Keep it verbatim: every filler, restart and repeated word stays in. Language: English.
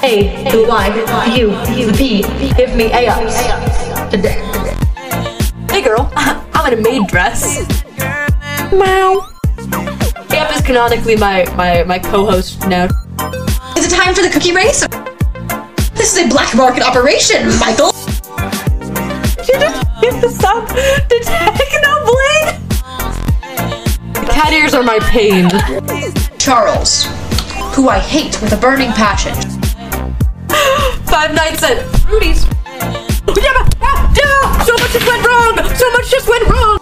A, the Y, the U, the P. Give me A ups today. Hey girl, I'm in a maid dress. Meow. Amp is canonically my, my, my co-host now. Is it time for the cookie race? This is a black market operation, Michael! You just hit the stop the Technoblade? Cat ears are my pain. Charles, who I hate with a burning passion. Five Nights at Fruity's. So much just went wrong! So much just went wrong!